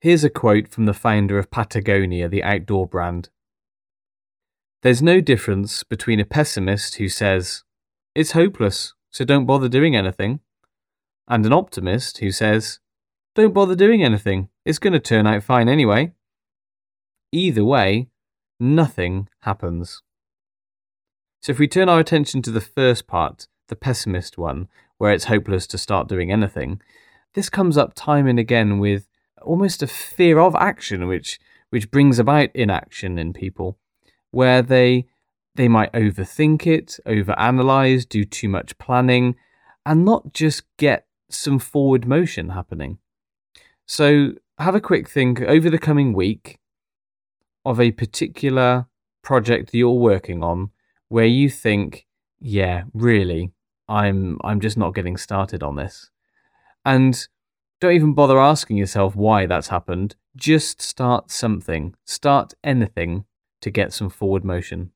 Here's a quote from the founder of Patagonia, the outdoor brand. "There's no difference between a pessimist who says, 'It's hopeless, so don't bother doing anything,' and an optimist who says, 'Don't bother doing anything, it's going to turn out fine anyway.' Either way, nothing happens." So if we turn our attention to the first part, the pessimist one, where it's hopeless to start doing anything, this comes up time and again with almost a fear of action, which brings about inaction in people, where they might overthink it, overanalyze, do too much planning, and not just get some forward motion happening. So have a quick think over the coming week of a particular project that you're working on where you think, yeah, really, I'm just not getting started on this. And don't even bother asking yourself why that's happened. Just start something. Start anything to get some forward motion.